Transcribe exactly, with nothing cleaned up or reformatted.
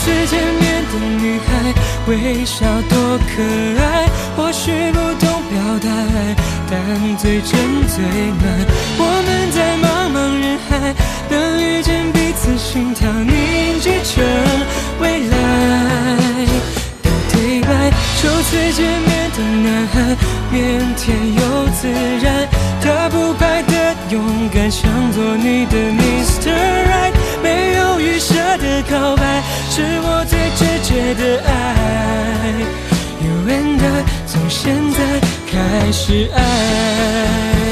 次见面的女孩，微笑多可爱。或许不懂表达爱，但最真最暖。我们在茫茫人海，能遇见彼此，心跳凝聚成未来的对白。初次见面的男孩，腼腆又自然，他不败的勇敢，想做你的 Mister Right。没有预设的告白，是我最直觉的爱。You and I， 从现在开始爱。